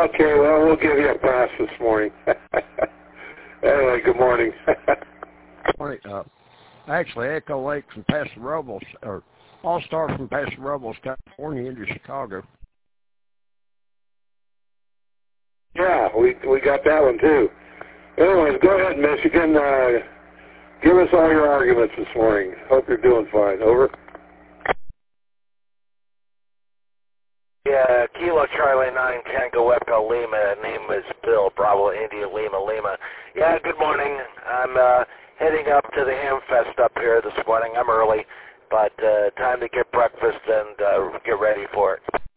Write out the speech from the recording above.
Okay, well, we'll give you a pass this morning. Anyway, good morning. Morning. Actually, Echo Lake from Paso Robles, or All-Star from Paso Robles, California, into Chicago. Yeah, we got that one too. Anyways, go ahead, Michigan. Give us all your arguments this morning. Hope you're doing fine. Over. Yeah, Kilo Charlie 9 Tango Echo Lima. Name is Bill. Bravo India Lima Lima. Yeah, good morning. I'm heading up to the Hamfest up here this morning. I'm early, but time to get breakfast and get ready for it.